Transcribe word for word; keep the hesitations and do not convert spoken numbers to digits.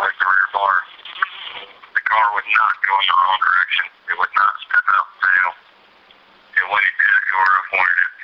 like the rear bar. The car would not go in the wrong direction. It would not step out the tail. And when it did go where I pointed it,